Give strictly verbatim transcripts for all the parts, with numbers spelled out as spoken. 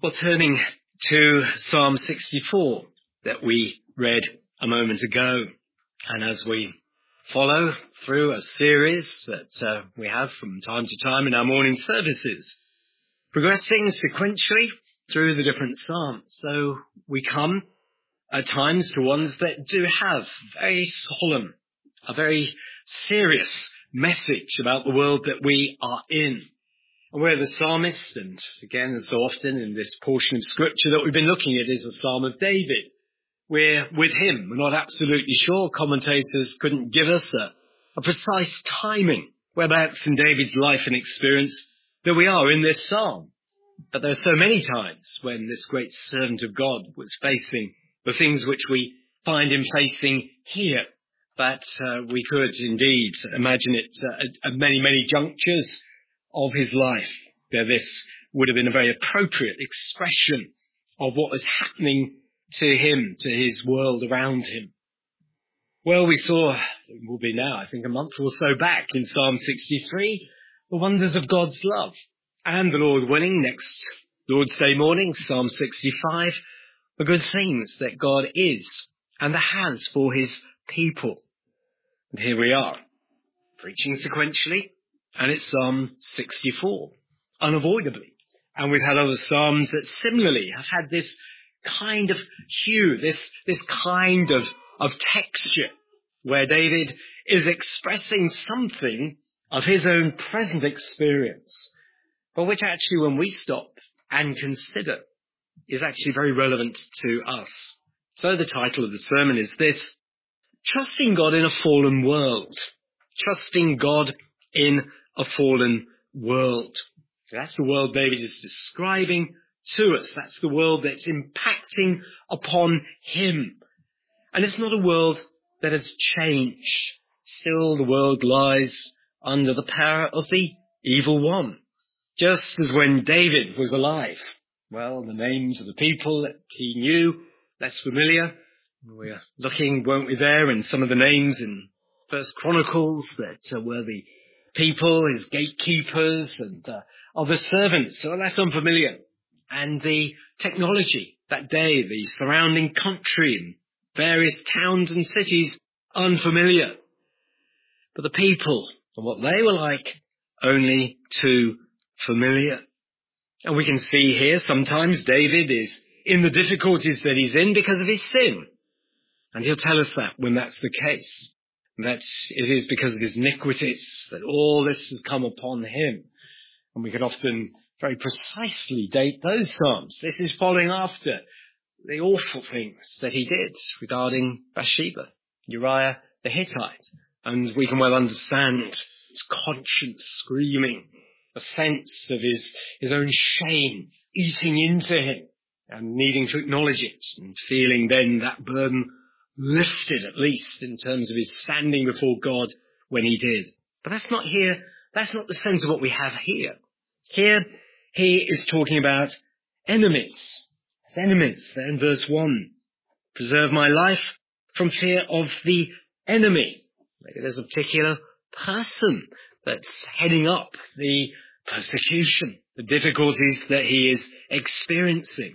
Well, turning to Psalm sixty-four that we read a moment ago, and as we follow through a series that uh, we have from time to time in our morning services, progressing sequentially through the different psalms. So we come at times to ones that do have very solemn, a very serious message about the world that we are in. And where the psalmist, and again, as so often in this portion of scripture that we've been looking at, is the Psalm of David. We're with him. We're not absolutely sure. Commentators couldn't give us a, a precise timing whereabouts in David's life and experience that we are in this psalm. But there are so many times when this great servant of God was facing the things which we find him facing here, that uh, we could indeed imagine it uh, at, at many, many junctures of his life, where this would have been a very appropriate expression of what was happening to him, to his world around him. Well, we saw, it will be now, I think a month or so back in Psalm sixty-three, the wonders of God's love. And the Lord willing, next Lord's Day morning, Psalm sixty-five, the good things that God is and has for his people. And here we are, preaching sequentially. And it's Psalm sixty-four, unavoidably. And we've had other Psalms that similarly have had this kind of hue, this, this kind of, of texture, where David is expressing something of his own present experience, but which actually, when we stop and consider, is actually very relevant to us. So the title of the sermon is this: Trusting God in a Fallen World. Trusting God in a fallen world. So that's the world David is describing to us. That's the world that's impacting upon him. And it's not a world that has changed. Still, the world lies under the power of the evil one. Just as when David was alive. Well, the names of the people that he knew, less familiar. We're looking, weren't we, there in some of the names in First Chronicles that uh, were the people, his gatekeepers and uh, other servants are less unfamiliar. And the technology that day, the surrounding country and various towns and cities, unfamiliar. But the people and what they were like, only too familiar. And we can see here sometimes David is in the difficulties that he's in because of his sin. And he'll tell us that when that's the case. That it is because of his iniquities that all this has come upon him. And we can often very precisely date those psalms. This is following after the awful things that he did regarding Bathsheba, Uriah the Hittite. And we can well understand his conscience screaming, a sense of his, his own shame eating into him and needing to acknowledge it and feeling then that burden lifted, at least in terms of his standing before God when he did. But that's not here. That's not the sense of what we have here. Here, he is talking about enemies. His enemies, there in verse one. Preserve my life from fear of the enemy. Maybe there's a particular person that's heading up the persecution, the difficulties that he is experiencing.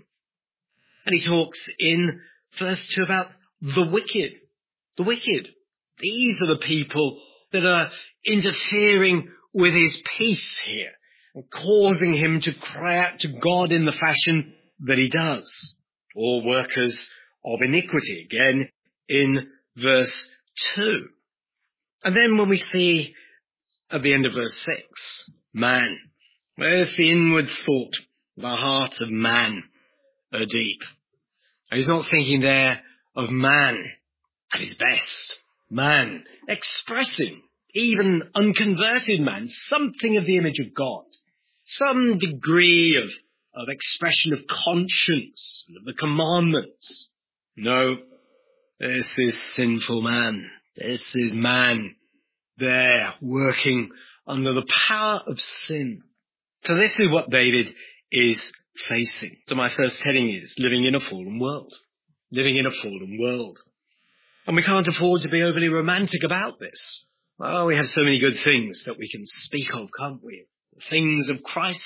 And he talks in verse two about the wicked. The wicked. These are the people that are interfering with his peace here and causing him to cry out to God in the fashion that he does. All workers of iniquity, again in verse two. And then when we see at the end of verse six, man, where's the inward thought, the heart of man are deep. And he's not thinking there of man at his best. Man expressing, even unconverted man, something of the image of God. Some degree of, of expression of conscience, of the commandments. No, this is sinful man. This is man there working under the power of sin. So this is what David is facing. So my first heading is living in a fallen world. Living in a fallen world. And we can't afford to be overly romantic about this. Well, we have so many good things that we can speak of, can't we? The things of Christ,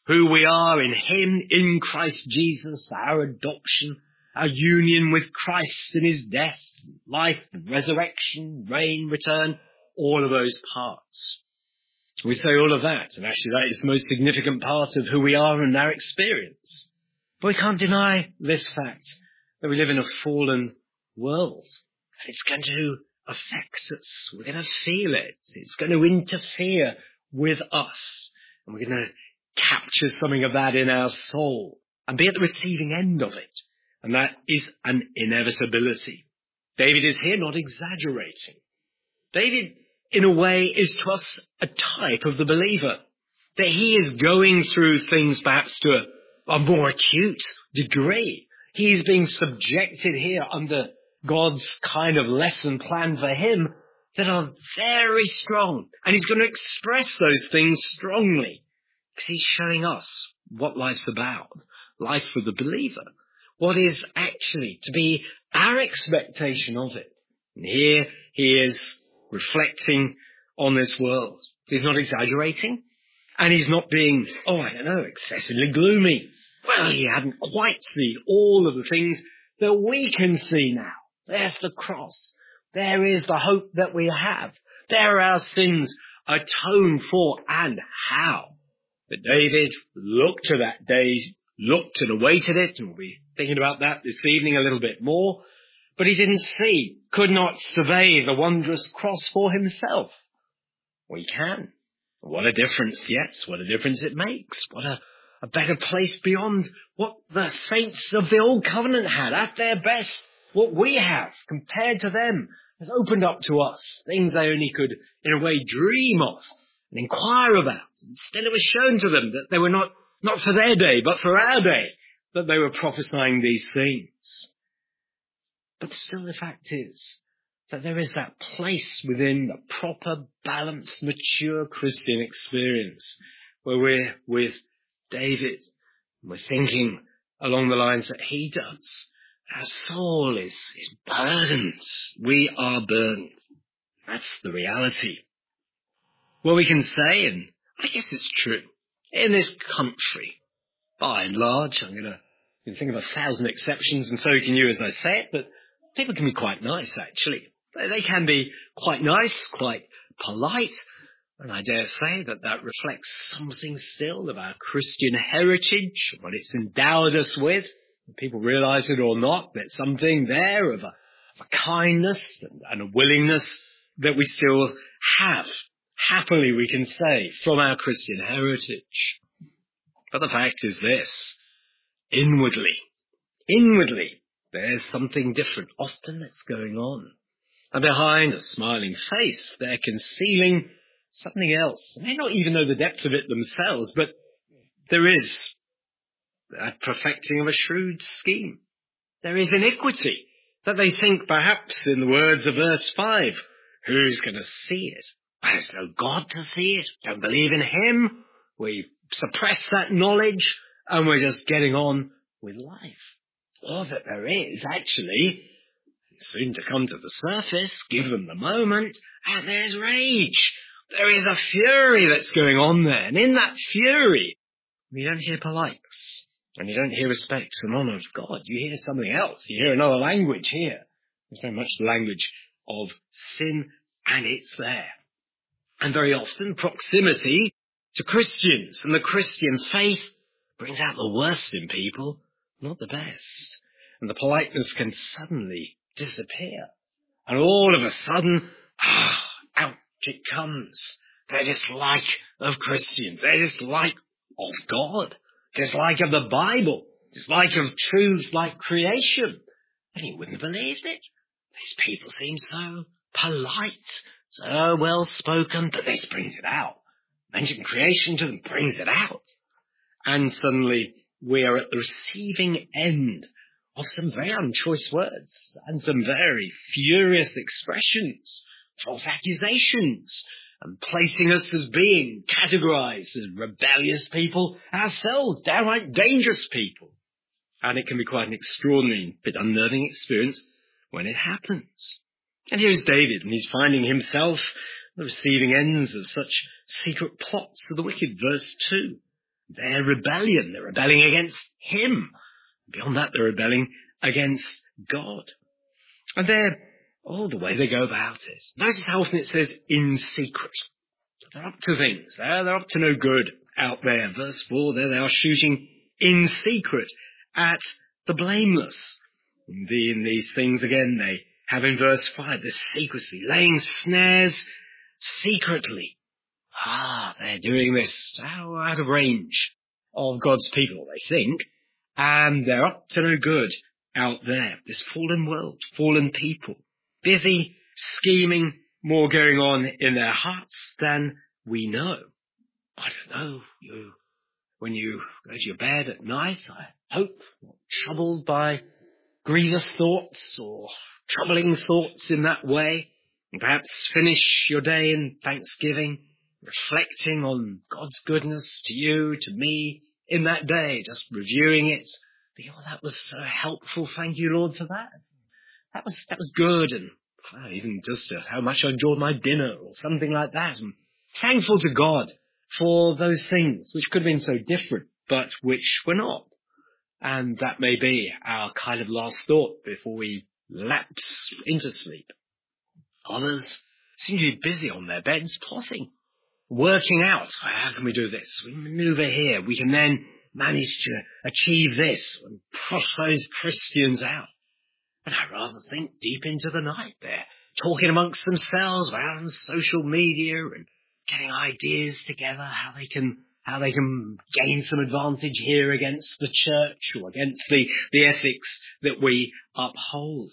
who we are in him, in Christ Jesus, our adoption, our union with Christ in his death, life, resurrection, reign, return, all of those parts. We say all of that, and actually that is the most significant part of who we are and our experience. But we can't deny this fact, that we live in a fallen world. And it's going to affect us. We're going to feel it. It's going to interfere with us. And we're going to capture something of that in our soul and be at the receiving end of it. And that is an inevitability. David is here not exaggerating. David, in a way, is to us a type of the believer. That he is going through things perhaps to a, a more acute degree. He's being subjected here under God's kind of lesson plan for him that are very strong. And he's going to express those things strongly because he's showing us what life's about. Life for the believer. What is actually to be our expectation of it. And here he is reflecting on this world. He's not exaggerating. And he's not being, oh, I don't know, excessively gloomy. Well, he hadn't quite seen all of the things that we can see now. There's the cross. There is the hope that we have. There are our sins atoned for, and how. But David looked to that day, looked and awaited it, and we'll be thinking about that this evening a little bit more. But he didn't see, could not survey the wondrous cross for himself. We can. What a difference, yes, what a difference it makes. What a, a better place beyond what the saints of the Old Covenant had at their best. What we have compared to them has opened up to us things they only could, in a way, dream of and inquire about. Instead, it was shown to them that they were not, not for their day, but for our day, that they were prophesying these things. But still, the fact is that there is that place within the proper, balanced, mature Christian experience where we're with David and we're thinking along the lines that he does. Our soul is, is burdened. We are burdened. That's the reality. Well, we can say, and I guess it's true, in this country, by and large, I'm going to you can think of a thousand exceptions, and so can you as I say it, but people can be quite nice, actually. They can be quite nice, quite polite, and I dare say that that reflects something still of our Christian heritage, what it's endowed us with. People realize it or not, there's something there of a, of a kindness and, and a willingness that we still have. Happily, we can say, from our Christian heritage. But the fact is this, inwardly, inwardly, there's something different often that's going on. And behind a smiling face, they're concealing something else. They may not even know the depth of it themselves, but there is a perfecting of a shrewd scheme. There is iniquity that they think, perhaps, in the words of verse five, who's going to see it? There's no God to see it. Don't believe in him. We suppress that knowledge and we're just getting on with life. All that there is, actually, soon to come to the surface, given the moment, and there's rage. There is a fury that's going on there. And in that fury, you don't hear politeness. And you don't hear respect and honour of God. You hear something else. You hear another language here. It's very much the language of sin, and it's there. And very often, proximity to Christians and the Christian faith brings out the worst in people, not the best. And the politeness can suddenly disappear. And all of a sudden, ah, out it comes. Their dislike of Christians. Their dislike of God. Dislike of the Bible, dislike of truths like creation. And you wouldn't have believed it. These people seem so polite, so well spoken, but this brings it out. Mention creation to them brings it out. And suddenly we are at the receiving end of some very unchoice words and some very furious expressions, false accusations, and placing us as being categorized as rebellious people ourselves, downright dangerous people. And it can be quite an extraordinary, bit unnerving experience when it happens. And here's David, and he's finding himself the receiving ends of such secret plots of the wicked. Verse two, their rebellion. They're rebelling against him. Beyond that, they're rebelling against God. And they're, oh, the way they go about it. Notice how often it says in secret. They're up to things. They're, they're up to no good out there. Verse four, there they are shooting in secret at the blameless. And the, in these things again, they have in verse five, the secrecy, laying snares secretly. Ah, they're doing this out of range of God's people, they think. And they're up to no good out there. This fallen world, fallen people, busy, scheming, more going on in their hearts than we know. I don't know, you, when you go to your bed at night, I hope, not troubled by grievous thoughts or troubling thoughts in that way, and perhaps finish your day in thanksgiving, reflecting on God's goodness to you, to me, in that day, just reviewing it. Think, oh, that was so helpful. Thank you, Lord, for that. That was that was good, and well, even just uh, how much I enjoyed my dinner or something like that. And thankful to God for those things which could have been so different, but which were not. And that may be our kind of last thought before we lapse into sleep. Others seem to be busy on their beds, plotting, working out, how can we do this? We maneuver here. We can then manage to achieve this and push those Christians out. And I rather think deep into the night they're talking amongst themselves out on social media and getting ideas together, how they can how they can gain some advantage here against the church or against the, the ethics that we uphold.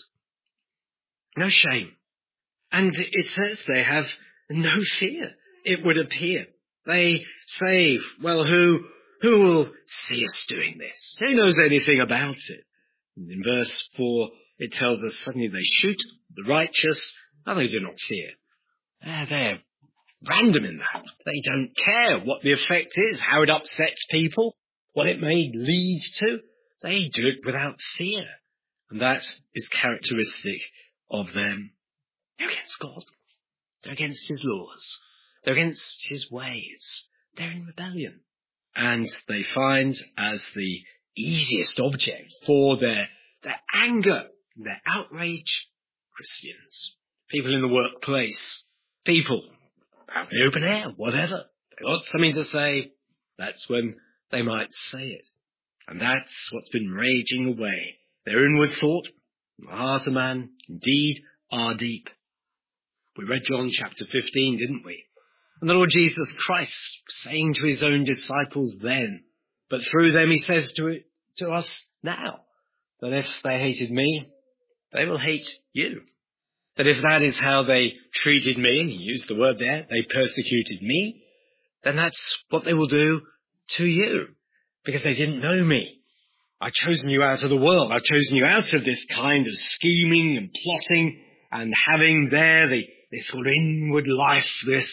No shame. And it says they have no fear, it would appear. They say, well, who who will see us doing this? Who knows anything about it? And in verse four, it tells us suddenly they shoot the righteous, and they do not fear. They're, they're random in that. They don't care what the effect is, how it upsets people, what it may lead to. They do it without fear. And that is characteristic of them. They're against God. They're against his laws. They're against his ways. They're in rebellion. And they find as the easiest object for their, their anger, their outrage, Christians. People in the workplace. People out in the open air, whatever. They got something to say. That's when they might say it. And that's what's been raging away. Their inward thought, the heart of man, indeed, are deep. We read John chapter fifteen, didn't we? And the Lord Jesus Christ saying to his own disciples then, but through them he says to it, to us now, that if they hated me, they will hate you. That if that is how they treated me, and he used the word there, they persecuted me, then that's what they will do to you, because they didn't know me. I've chosen you out of the world. I've chosen you out of this kind of scheming and plotting and having there the, this sort of inward life, this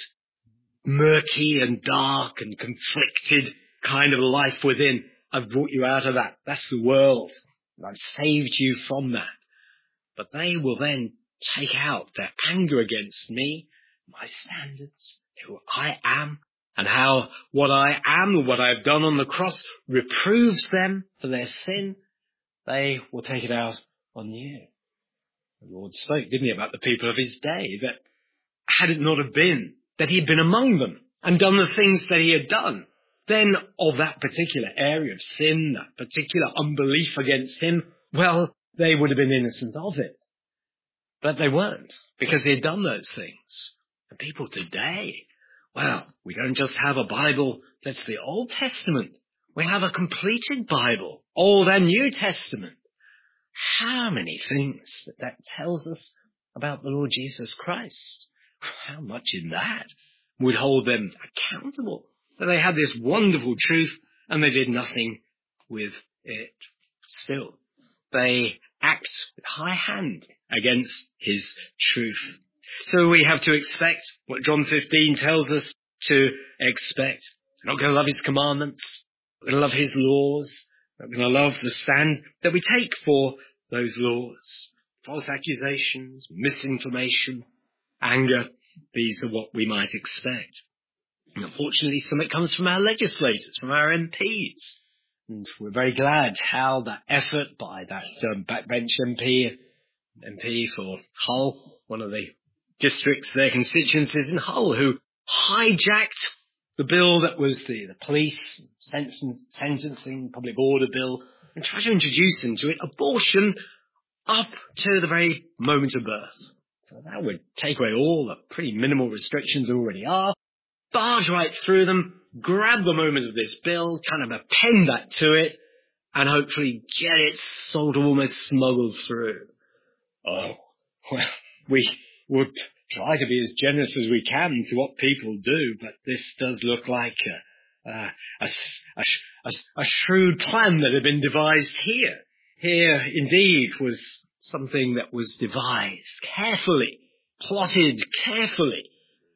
murky and dark and conflicted kind of life within. I've brought you out of that. That's the world. And I've saved you from that. But they will then take out their anger against me, my standards, who I am, and how what I am and what I have done on the cross reproves them for their sin. They will take it out on you. The Lord spoke, didn't he, about the people of his day, that had it not have been that he had been among them and done the things that he had done, then of that particular area of sin, that particular unbelief against him, well, they would have been innocent of it. But they weren't, because he had done those things. And people today, well, we don't just have a Bible that's the Old Testament. We have a completed Bible, Old and New Testament. How many things that, that tells us about the Lord Jesus Christ? How much in that would hold them accountable? That they had this wonderful truth and they did nothing with it. Still, they act with high hand against his truth. So we have to expect what John fifteen tells us to expect. We're not going to love his commandments. We're going to love his laws. We're going to love the stand that we take for those laws. False accusations, misinformation, anger. These are what we might expect. And unfortunately, some of it comes from our legislators, from our M Ps. And we're very glad how that effort by that um, backbench M P, M P for Hull, one of the districts, their constituencies in Hull, who hijacked the bill that was the, the police sentencing, public order bill, and tried to introduce into it abortion up to the very moment of birth. So that would take away all the pretty minimal restrictions there already are, barge right through them, grab the moment of this bill, kind of append that to it, and hopefully get it sort of almost smuggled through. Oh, well, we would try to be as generous as we can to what people do, but this does look like a, a, a, a, a, a shrewd plan that had been devised here. Here, indeed, was something that was devised carefully, plotted carefully,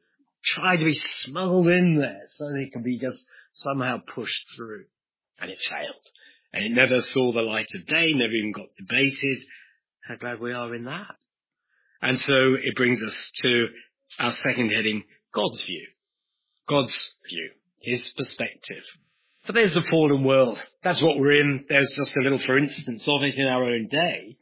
tried to be smuggled in there so that it could be just somehow pushed through. And it failed. And it never saw the light of day, never even got debated. How glad we are in that. And so it brings us to our second heading, God's view. God's view, his perspective. But there's the fallen world. That's what we're in. There's just a little for instance of it in our own day.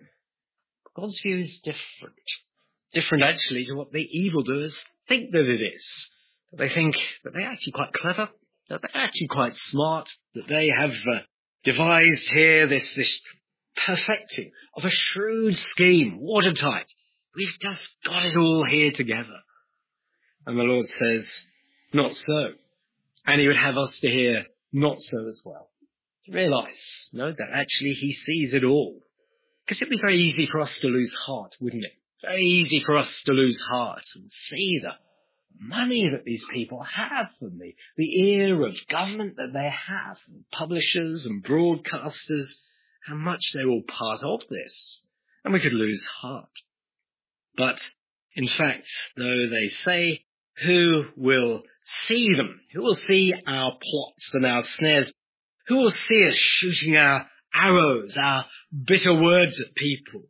But God's view is different. Different actually to what the evildoers think that it is. That they think that they're actually quite clever, that they're actually quite smart, that they have uh, devised here this, this perfecting of a shrewd scheme, watertight. We've just got it all here together. And the Lord says, not so. And he would have us to hear, not so as well. To realise, no, that actually he sees it all. Because it'd be very easy for us to lose heart, wouldn't it? Very easy for us to lose heart and see the money that these people have and the, the ear of government that they have, and publishers and broadcasters, how much they're all part of this. And we could lose heart. But, in fact, though they say, who will see them? Who will see our plots and our snares? Who will see us shooting our arrows, our bitter words at people?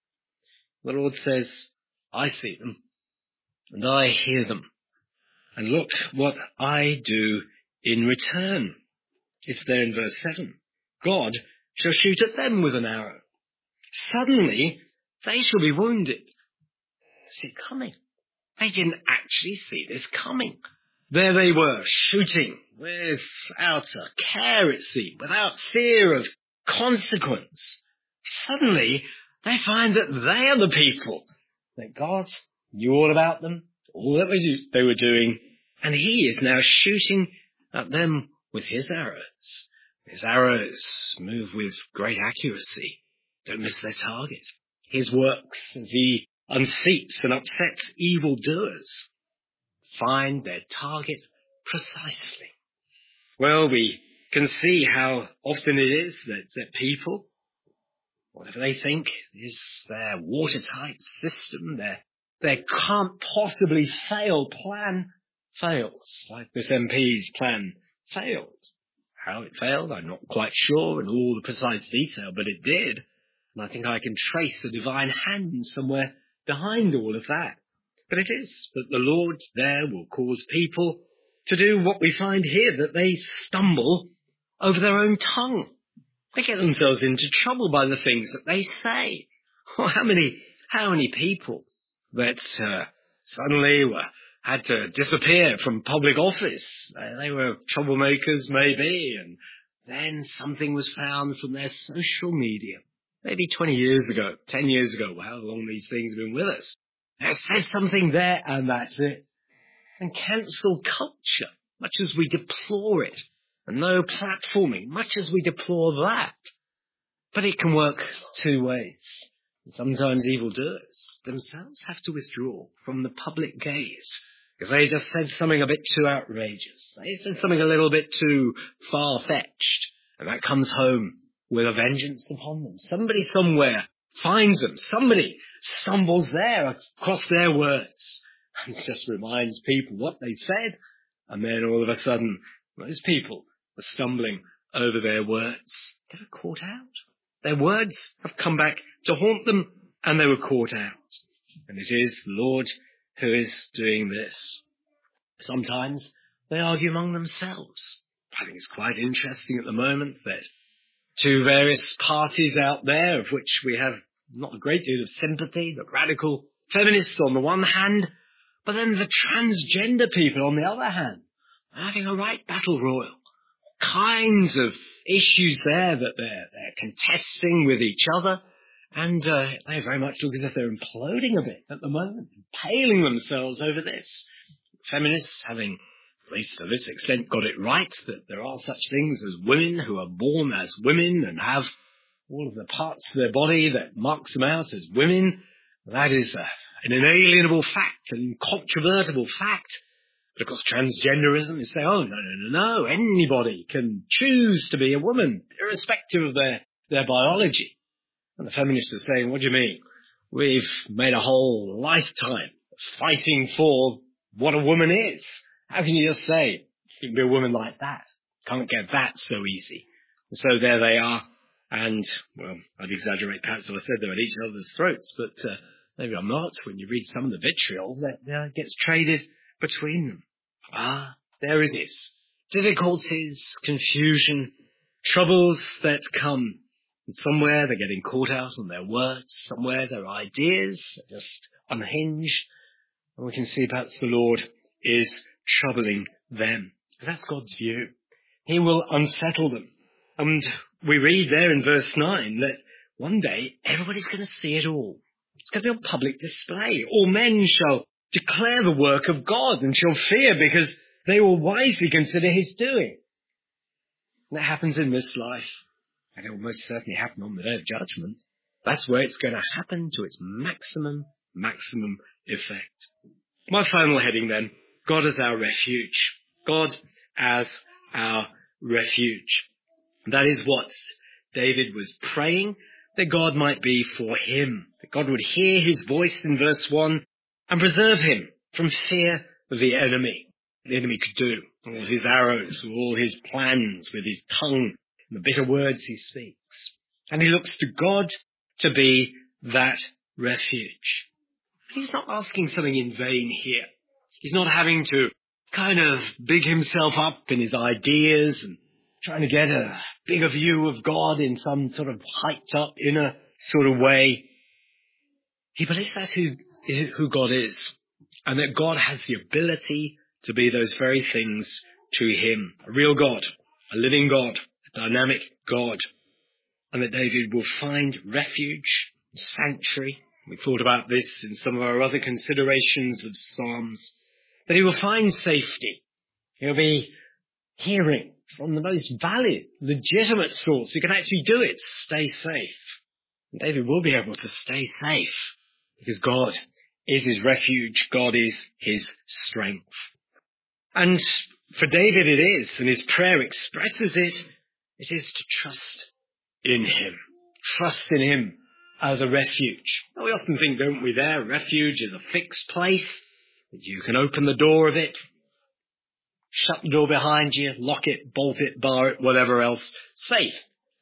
The Lord says, I see them, and I hear them. And look what I do in return. It's there in verse seven. God shall shoot at them with an arrow. Suddenly, they shall be wounded. See it coming. They didn't actually see this coming. There they were, shooting without a care, it seemed, without fear of consequence. Suddenly, they find that they are the people that God knew all about them, all that they were doing, and he is now shooting at them with his arrows. His arrows move with great accuracy. Don't miss their target. His works, as he unseats and upsets evildoers, find their target precisely. Well, we can see how often it is that, that people, whatever they think is their watertight system, their, their can't possibly fail plan, fails, like this M P's plan failed. How it failed, I'm not quite sure in all the precise detail, but it did. And I think I can trace a divine hand somewhere behind all of that. But it is that the Lord there will cause people to do what we find here, that they stumble over their own tongue. They get themselves into trouble by the things that they say. Oh, how many, how many people that uh, suddenly were had to disappear from public office. Uh, they were troublemakers maybe, and then something was found from their social media. Maybe twenty years ago, ten years ago, how long these things have been with us. They said something there, and that's it. And cancel culture, much as we deplore it, and no platforming, much as we deplore that. But it can work two ways. And sometimes evildoers themselves have to withdraw from the public gaze, because they just said something a bit too outrageous. They said something a little bit too far-fetched, and that comes home with a vengeance upon them. Somebody somewhere finds them. Somebody stumbles there across their words and just reminds people what they said. And then all of a sudden, those people are stumbling over their words. They were caught out. Their words have come back to haunt them, and they were caught out. And it is the Lord who is doing this. Sometimes they argue among themselves. I think it's quite interesting at the moment that two various parties out there, of which we have not a great deal of sympathy, the radical feminists on the one hand, but then the transgender people on the other hand, are having a right battle royal. Kinds of issues there that they're, they're contesting with each other, and uh, they very much look as if they're imploding a bit at the moment, impaling themselves over this. Feminists having, at least to this extent, got it right, that there are such things as women who are born as women and have all of the parts of their body that marks them out as women. That is uh, an inalienable fact, an incontrovertible fact. But of course, transgenderism is saying, oh, no, no, no, no, anybody can choose to be a woman, irrespective of their, their biology. And the feminists are saying, what do you mean? We've made a whole lifetime fighting for what a woman is. How can you just say you can be a woman like that? Can't get that so easy. And so there they are. And, well, I'd exaggerate perhaps if I said they're at each other's throats, but uh, maybe I'm not. When you read some of the vitriol that uh, gets traded between them. Ah, there it is. Difficulties, confusion, troubles that come. And somewhere they're getting caught out on their words. Somewhere their ideas are just unhinged. And we can see perhaps the Lord is troubling them. That's God's view. He will unsettle them. And we read there in verse nine that one day everybody's going to see it all. It's going to be on public display. All men shall declare the work of God and shall fear because they will wisely consider his doing. And that happens in this life. And it will most certainly happen on the day of judgment. That's where it's going to happen to its maximum, maximum effect. My final heading then, God as our refuge. God as our refuge. That is what David was praying, that God might be for him, that God would hear his voice in verse one and preserve him from fear of the enemy. The enemy could do all his arrows, all his plans with his tongue and the bitter words he speaks. And he looks to God to be that refuge. But he's not asking something in vain here. He's not having to kind of big himself up in his ideas and trying to get a bigger view of God in some sort of hyped up inner sort of way. He believes that's who, who God is, and that God has the ability to be those very things to him. A real God, a living God, a dynamic God, and that David will find refuge, sanctuary. We thought about this in some of our other considerations of Psalms, that he will find safety. He'll be hearing from the most valid, legitimate source who can actually do it, stay safe. And David will be able to stay safe because God is his refuge, God is his strength. And for David it is, and his prayer expresses it, it is to trust in him. Trust in him as a refuge. Now, we often think, don't we, there, refuge is a fixed place, that you can open the door of it, shut the door behind you, lock it, bolt it, bar it, whatever else, safe.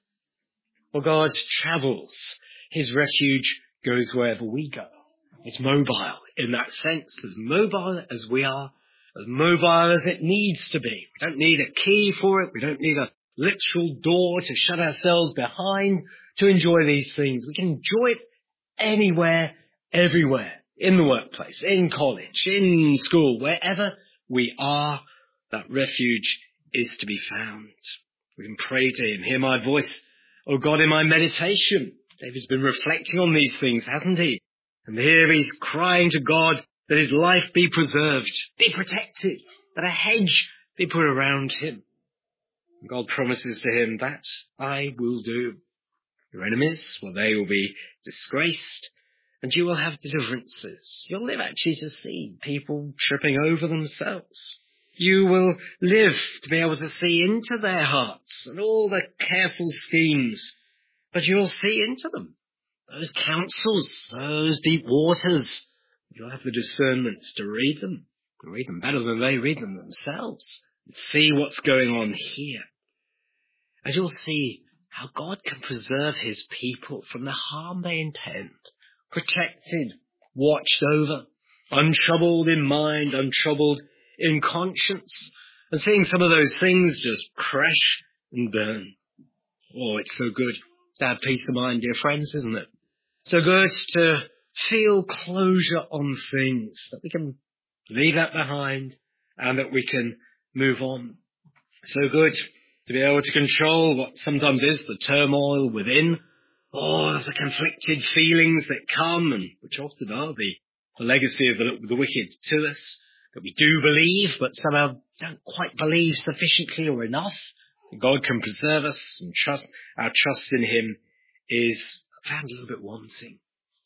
Well, God travels. His refuge goes wherever we go. It's mobile in that sense, as mobile as we are, as mobile as it needs to be. We don't need a key for it. We don't need a literal door to shut ourselves behind to enjoy these things. We can enjoy it anywhere, everywhere, in the workplace, in college, in school, wherever we are. That refuge is to be found. We can pray to him, hear my voice, O God, in my meditation. David's been reflecting on these things, hasn't he? And here he's crying to God that his life be preserved, be protected, that a hedge be put around him. And God promises to him, that I will do. Your enemies, well, they will be disgraced, and you will have deliverances. You'll live actually to see people tripping over themselves. You will live to be able to see into their hearts and all the careful schemes, but you'll see into them. Those counsels, those deep waters, you'll have the discernment to read them, to read them better than they read them themselves, and see what's going on here. And you'll see how God can preserve his people from the harm they intend, protected, watched over, untroubled in mind, untroubled in conscience, and seeing some of those things just crash and burn. Oh, it's so good to have peace of mind, dear friends, isn't it? So good to feel closure on things, that we can leave that behind and that we can move on. So good to be able to control what sometimes is the turmoil within, or the conflicted feelings that come, and which often are the, the legacy of the, the wicked to us, that we do believe, but somehow don't quite believe sufficiently or enough. God can preserve us, and trust our trust in him is found a little bit wanting.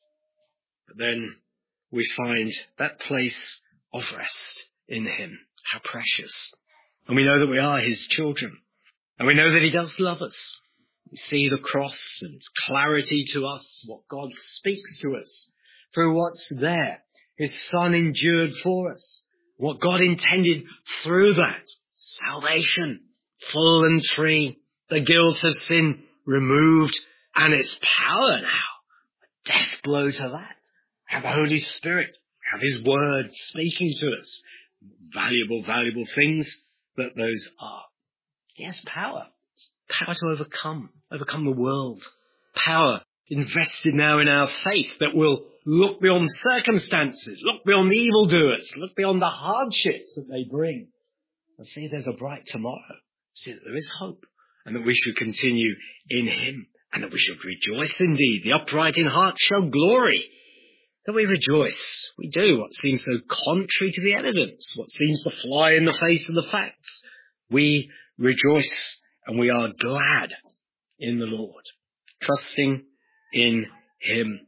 But then we find that place of rest in him. How precious. And we know that we are his children. And we know that he does love us. We see the cross and clarity to us, what God speaks to us through what's there. His Son endured for us. What God intended through that. Salvation, full and free. The guilt of sin removed, and its power now. A death blow to that. Have the Holy Spirit, have his word speaking to us. Valuable, valuable things that those are. He has power. Power to overcome, overcome the world. Power invested now in our faith that will look beyond circumstances, look beyond evildoers, look beyond the hardships that they bring, and see there's a bright tomorrow. See that there is hope, and that we should continue in him, and that we should rejoice indeed. The upright in heart shall glory. That we rejoice. We do what seems so contrary to the evidence, what seems to fly in the face of the facts. We rejoice and we are glad in the Lord, trusting in him.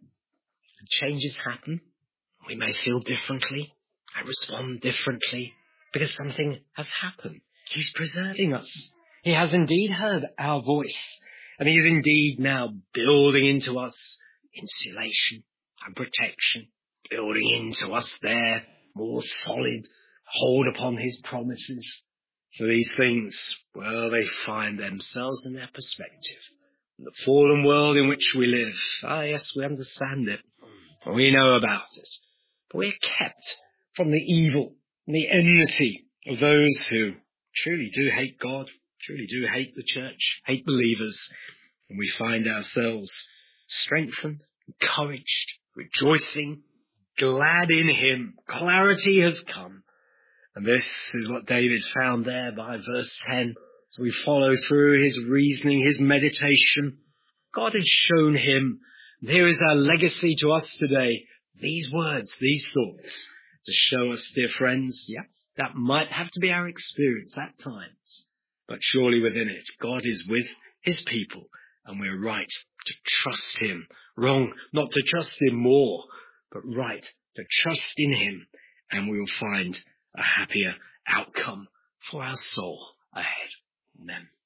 Changes happen. We may feel differently and respond differently because something has happened. He's preserving us. He has indeed heard our voice, and he is indeed now building into us insulation and protection, building into us there more solid hold upon his promises. So these things, well, they find themselves in their perspective. The fallen world in which we live, ah yes, we understand it, we know about it, but we're kept from the evil and the enmity of those who truly do hate God, truly do hate the church, hate believers, and we find ourselves strengthened, encouraged, rejoicing, glad in him. Clarity has come. And this is what David found there by verse ten. As we follow through his reasoning, his meditation, God has shown him. And here is our legacy to us today. These words, these thoughts, to show us, dear friends, yeah, that might have to be our experience at times. But surely within it, God is with his people, and we're right to trust him. Wrong not to trust him more, but right to trust in him, and we will find a happier outcome for our soul ahead. Amen.